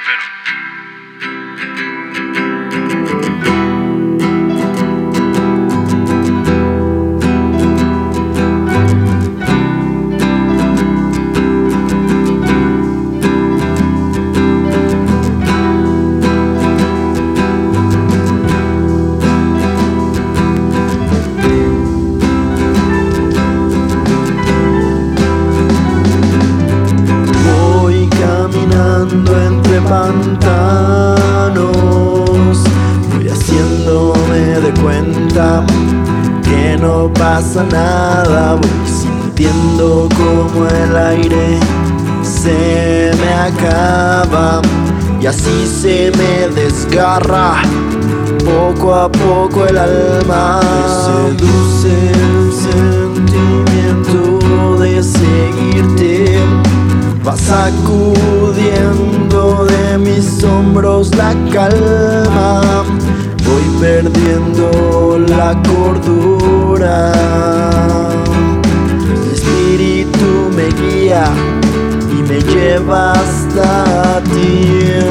Entre pantanos, voy haciéndome de cuenta que no pasa nada. Voy sintiendo como el aire se me acaba y así se me desgarra poco a poco el alma. Me seduce el sentimiento de seguirte. Va sacudiendo de mis hombros la calma. Voy perdiendo la cordura. Mi espíritu me guía y me lleva hasta ti.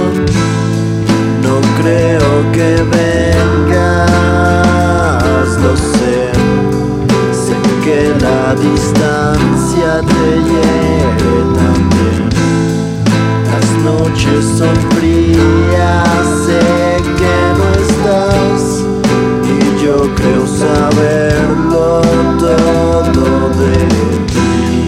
No creo que vengas, lo sé. Sé que la distancia te hiere también. Las noches son frías, sé que no estás y yo creo saberlo todo de ti.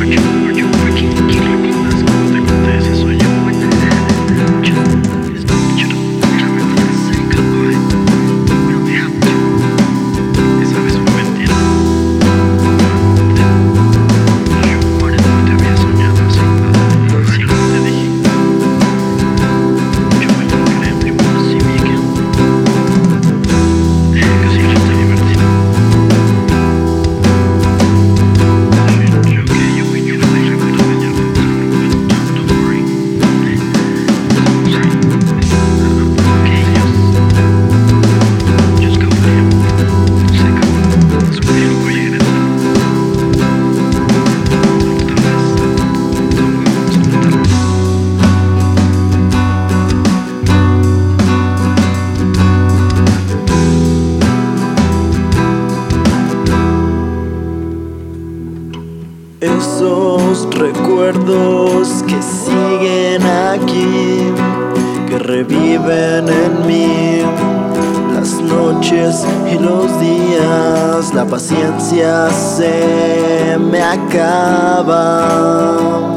Esos recuerdos que siguen aquí, que reviven en mí, las noches y los días, la paciencia se me acaba.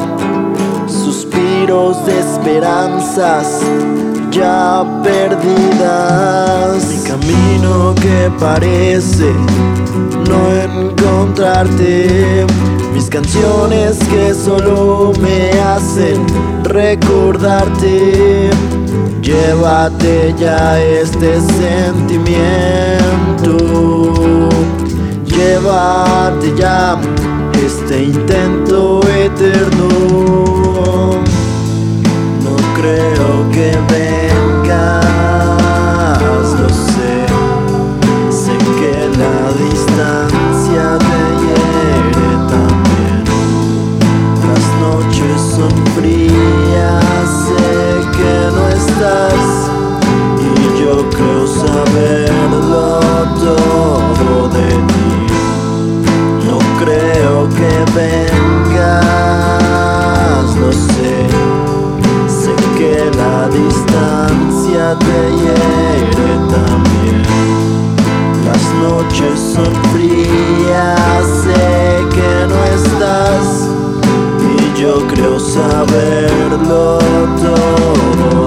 Suspiros de esperanzas ya perdidas. Mi camino que parece no encontrarte. Mis canciones que solo me hacen recordarte. Llévate ya este sentimiento. Llévate ya este intento eterno. No creo que vengas, lo sé. Sé que la distancia te hiere también. Las noches son frías, sé que no estás y yo creo saberlo todo de ti. No creo que vengas, lo sé. Sé que la distancia te hiere también. Las noches son frías, sé que no estás y yo creo saberlo todo.